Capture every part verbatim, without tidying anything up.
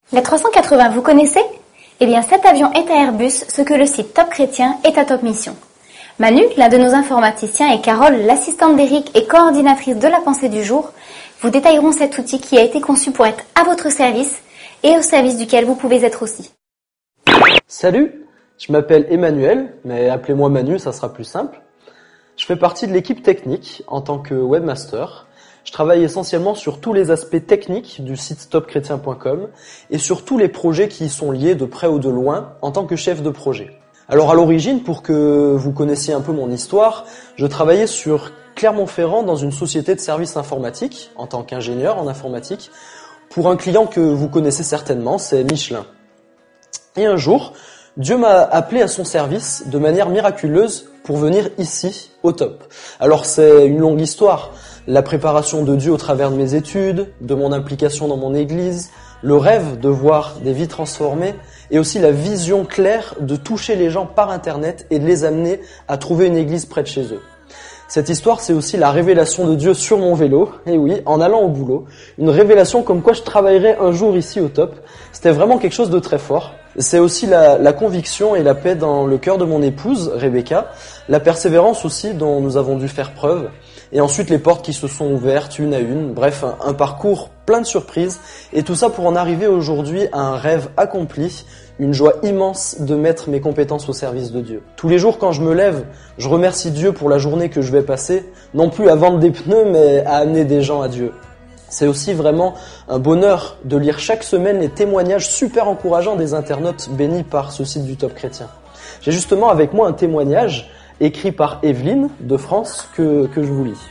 La trois cent quatre-vingts, vous connaissez ? Eh bien, cet avion est à Airbus, ce que le site Top Chrétien est à Top Mission. Manu, l'un de nos informaticiens, et Carole, l'assistante d'Éric et coordinatrice de la pensée du jour, vous détailleront cet outil qui a été conçu pour être à votre service et au service duquel vous pouvez être aussi. Salut, je m'appelle Emmanuel, mais appelez-moi Manu, ça sera plus simple. Je fais partie de l'équipe technique en tant que webmaster. Je travaille essentiellement sur tous les aspects techniques du site top chrétien point com et sur tous les projets qui y sont liés de près ou de loin en tant que chef de projet. Alors à l'origine, pour que vous connaissiez un peu mon histoire, je travaillais sur Clermont-Ferrand dans une société de services informatiques en tant qu'ingénieur en informatique pour un client que vous connaissez certainement, c'est Michelin. Et un jour, Dieu m'a appelé à son service de manière miraculeuse pour venir ici, au Top. Alors c'est une longue histoire, la préparation de Dieu au travers de mes études, de mon implication dans mon église, le rêve de voir des vies transformées et aussi la vision claire de toucher les gens par Internet et de les amener à trouver une église près de chez eux. Cette histoire, c'est aussi la révélation de Dieu sur mon vélo, et oui, en allant au boulot. Une révélation comme quoi je travaillerai un jour ici au Top. C'était vraiment quelque chose de très fort. C'est aussi la, la conviction et la paix dans le cœur de mon épouse, Rebecca, la persévérance aussi dont nous avons dû faire preuve, et ensuite les portes qui se sont ouvertes une à une, bref, un, un parcours plein de surprises, et tout ça pour en arriver aujourd'hui à un rêve accompli, une joie immense de mettre mes compétences au service de Dieu. Tous les jours quand je me lève, je remercie Dieu pour la journée que je vais passer, non plus à vendre des pneus, mais à amener des gens à Dieu. C'est aussi vraiment un bonheur de lire chaque semaine les témoignages super encourageants des internautes bénis par ce site du Top Chrétien. J'ai justement avec moi un témoignage écrit par Evelyne de France que, que je vous lis.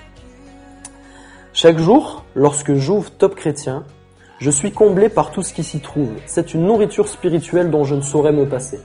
Chaque jour, lorsque j'ouvre Top Chrétien, je suis comblé par tout ce qui s'y trouve. C'est une nourriture spirituelle dont je ne saurais me passer.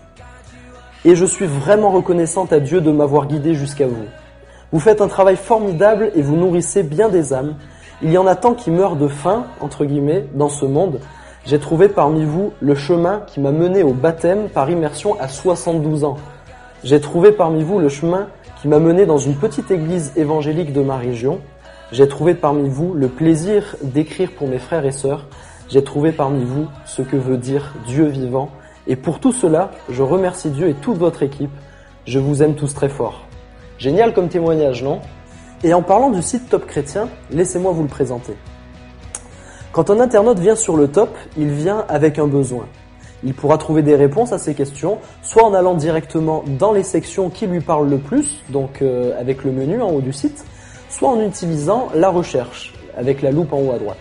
Et je suis vraiment reconnaissante à Dieu de m'avoir guidé jusqu'à vous. Vous faites un travail formidable et vous nourrissez bien des âmes. Il y en a tant qui meurent de faim, entre guillemets, dans ce monde. J'ai trouvé parmi vous le chemin qui m'a mené au baptême par immersion à soixante-douze ans. J'ai trouvé parmi vous le chemin qui m'a mené dans une petite église évangélique de ma région. J'ai trouvé parmi vous le plaisir d'écrire pour mes frères et sœurs. J'ai trouvé parmi vous ce que veut dire Dieu vivant. Et pour tout cela, je remercie Dieu et toute votre équipe. Je vous aime tous très fort. Génial comme témoignage, non ? Et en parlant du site Top Chrétien, laissez-moi vous le présenter. Quand un internaute vient sur le Top, il vient avec un besoin. Il pourra trouver des réponses à ses questions, soit en allant directement dans les sections qui lui parlent le plus, donc euh, avec le menu en haut du site, soit en utilisant la recherche, avec la loupe en haut à droite.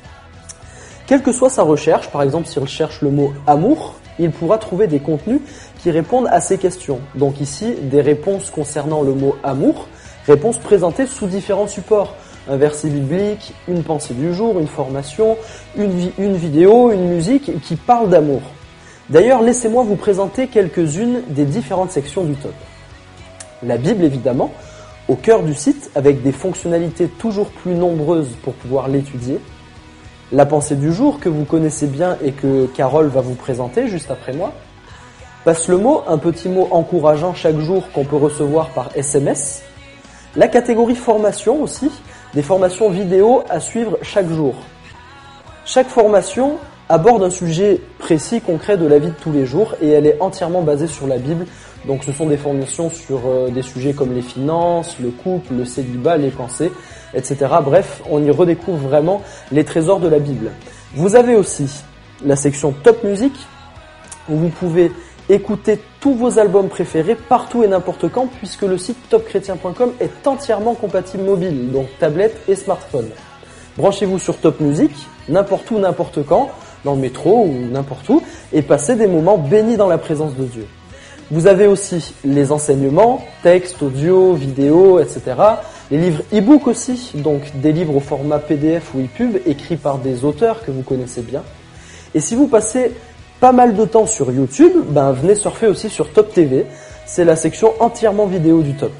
Quelle que soit sa recherche, par exemple s'il cherche le mot « amour », il pourra trouver des contenus qui répondent à ces questions. Donc ici, des réponses concernant le mot « amour », réponses présentées sous différents supports. Un verset biblique, une pensée du jour, une formation, une, vi- une vidéo, une musique qui parle d'amour. D'ailleurs, laissez-moi vous présenter quelques-unes des différentes sections du Top. La Bible, évidemment, au cœur du site, avec des fonctionnalités toujours plus nombreuses pour pouvoir l'étudier. La pensée du jour, que vous connaissez bien et que Carole va vous présenter juste après moi. Passe le mot, un petit mot encourageant chaque jour qu'on peut recevoir par S M S. La catégorie formation aussi, des formations vidéo à suivre chaque jour. Chaque formation aborde un sujet précis, concret de la vie de tous les jours et elle est entièrement basée sur la Bible. Donc ce sont des formations sur euh, des sujets comme les finances, le couple, le célibat, les pensées, et cetera. Bref, on y redécouvre vraiment les trésors de la Bible. Vous avez aussi la section Top Music où vous pouvez écoutez tous vos albums préférés partout et n'importe quand puisque le site top chrétien point com est entièrement compatible mobile, donc tablette et smartphone. Branchez-vous sur Top Music, n'importe où, n'importe quand, dans le métro ou n'importe où, et passez des moments bénis dans la présence de Dieu. Vous avez aussi les enseignements, textes, audio, vidéo, et cetera. Les livres e-book aussi, donc des livres au format P D F ou e-pub écrits par des auteurs que vous connaissez bien. Et si vous passez pas mal de temps sur YouTube, ben venez surfer aussi sur Top T V, c'est la section entièrement vidéo du Top.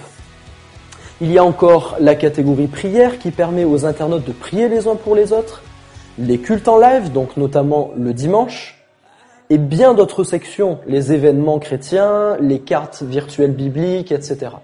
Il y a encore la catégorie prière qui permet aux internautes de prier les uns pour les autres, les cultes en live, donc notamment le dimanche, et bien d'autres sections, les événements chrétiens, les cartes virtuelles bibliques, et cetera.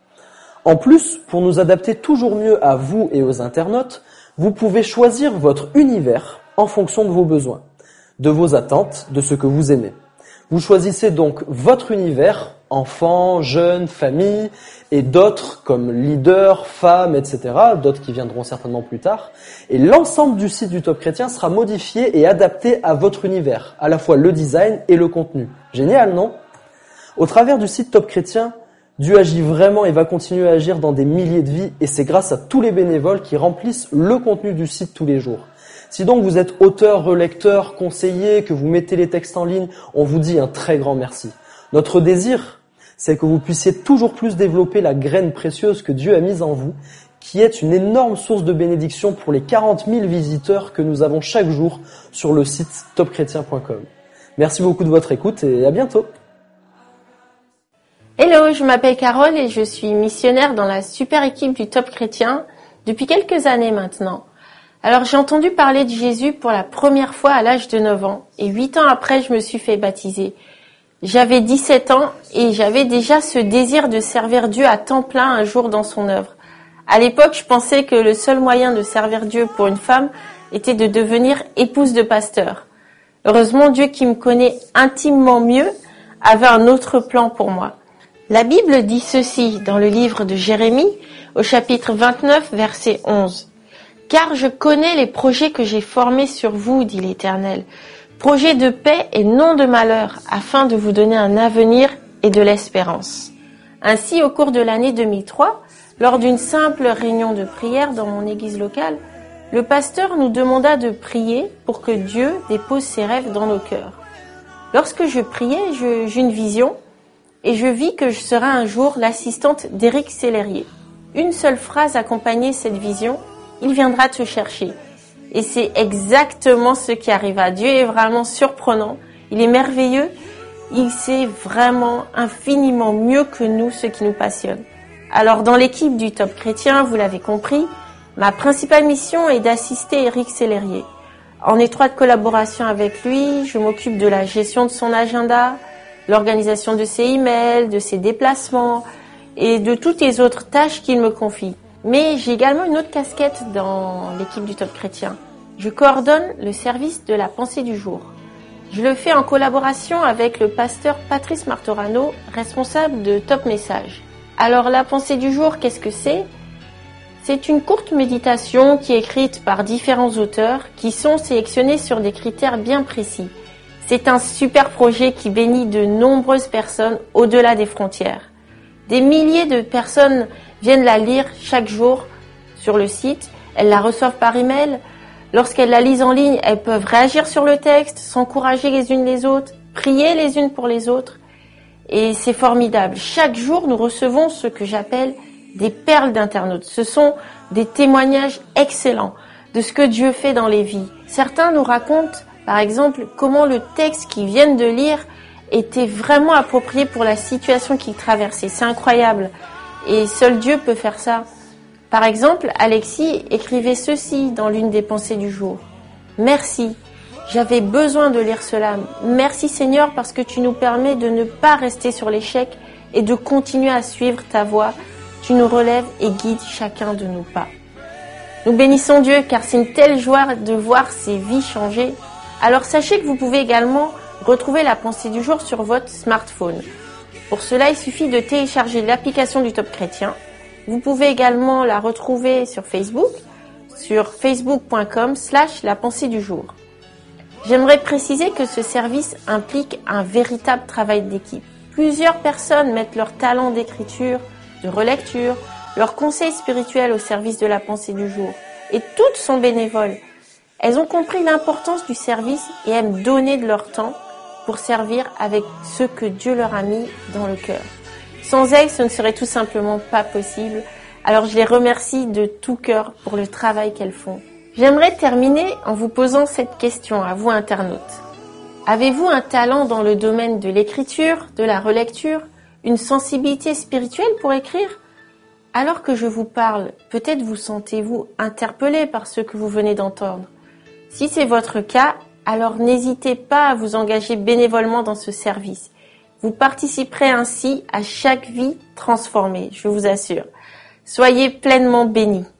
En plus, pour nous adapter toujours mieux à vous et aux internautes, vous pouvez choisir votre univers en fonction de vos besoins. de vos attentes, de ce que vous aimez. Vous choisissez donc votre univers, enfants, jeunes, famille, et d'autres comme leaders, femmes, et cetera, d'autres qui viendront certainement plus tard. Et l'ensemble du site du Top Chrétien sera modifié et adapté à votre univers, à la fois le design et le contenu. Génial, non ? Au travers du site Top Chrétien, Dieu agit vraiment et va continuer à agir dans des milliers de vies, et c'est grâce à tous les bénévoles qui remplissent le contenu du site tous les jours. Si donc vous êtes auteur, relecteur, conseiller, que vous mettez les textes en ligne, on vous dit un très grand merci. Notre désir, c'est que vous puissiez toujours plus développer la graine précieuse que Dieu a mise en vous, qui est une énorme source de bénédiction pour les quarante mille visiteurs que nous avons chaque jour sur le site top chrétien point com. Merci beaucoup de votre écoute et à bientôt. Hello, je m'appelle Carole et je suis missionnaire dans la super équipe du Top Chrétien depuis quelques années maintenant. Alors j'ai entendu parler de Jésus pour la première fois à l'âge de neuf ans et huit ans après je me suis fait baptiser. J'avais dix-sept ans et j'avais déjà ce désir de servir Dieu à temps plein un jour dans son œuvre. À l'époque, je pensais que le seul moyen de servir Dieu pour une femme était de devenir épouse de pasteur. Heureusement, Dieu qui me connaît intimement mieux avait un autre plan pour moi. La Bible dit ceci dans le livre de Jérémie au chapitre vingt-neuf, verset onze. « Car je connais les projets que j'ai formés sur vous, dit l'Éternel, projets de paix et non de malheur, afin de vous donner un avenir et de l'espérance. » Ainsi, au cours de l'année deux mille trois, lors d'une simple réunion de prière dans mon église locale, le pasteur nous demanda de prier pour que Dieu dépose ses rêves dans nos cœurs. Lorsque je priais, je, j'eus une vision et je vis que je serais un jour l'assistante d'Éric Sellerier. Une seule phrase accompagnait cette vision: il viendra te chercher. Et c'est exactement ce qui arriva. Dieu est vraiment surprenant, il est merveilleux, il sait vraiment infiniment mieux que nous ce qui nous passionne. Alors dans l'équipe du Top Chrétien, vous l'avez compris, ma principale mission est d'assister Éric Sellerier. En étroite collaboration avec lui, je m'occupe de la gestion de son agenda, l'organisation de ses emails, de ses déplacements et de toutes les autres tâches qu'il me confie. Mais j'ai également une autre casquette dans l'équipe du Top Chrétien. Je coordonne le service de la pensée du jour. Je le fais en collaboration avec le pasteur Patrice Martorano, responsable de Top Message. Alors la pensée du jour, qu'est-ce que c'est ? C'est une courte méditation qui est écrite par différents auteurs qui sont sélectionnés sur des critères bien précis. C'est un super projet qui bénit de nombreuses personnes au-delà des frontières. Des milliers de personnes viennent la lire chaque jour sur le site. Elles la reçoivent par email. Lorsqu'elles la lisent en ligne, elles peuvent réagir sur le texte, s'encourager les unes les autres, prier les unes pour les autres. Et c'est formidable. Chaque jour, nous recevons ce que j'appelle des perles d'internautes. Ce sont des témoignages excellents de ce que Dieu fait dans les vies. Certains nous racontent, par exemple, comment le texte qu'ils viennent de lire était vraiment approprié pour la situation qu'ils traversaient. C'est incroyable. Et seul Dieu peut faire ça. Par exemple, Alexis écrivait ceci dans l'une des pensées du jour. « Merci, j'avais besoin de lire cela. Merci Seigneur parce que tu nous permets de ne pas rester sur l'échec et de continuer à suivre ta voie. Tu nous relèves et guides chacun de nos pas. » Nous bénissons Dieu car c'est une telle joie de voir ces vies changer. Alors sachez que vous pouvez également retrouver la pensée du jour sur votre smartphone. Pour cela, il suffit de télécharger l'application du Top Chrétien. Vous pouvez également la retrouver sur Facebook, sur facebook point com slash la pensée du jour. J'aimerais préciser que ce service implique un véritable travail d'équipe. Plusieurs personnes mettent leur talent d'écriture, de relecture, leurs conseils spirituels au service de la pensée du jour. Et toutes sont bénévoles. Elles ont compris l'importance du service et aiment donner de leur temps pour servir avec ce que Dieu leur a mis dans le cœur. Sans elles, ce ne serait tout simplement pas possible. Alors je les remercie de tout cœur pour le travail qu'elles font. J'aimerais terminer en vous posant cette question à vous internautes. Avez-vous un talent dans le domaine de l'écriture, de la relecture, une sensibilité spirituelle pour écrire ? Alors que je vous parle, peut-être vous sentez-vous interpellé par ce que vous venez d'entendre. Si c'est votre cas, alors n'hésitez pas à vous engager bénévolement dans ce service. Vous participerez ainsi à chaque vie transformée, je vous assure. Soyez pleinement bénis.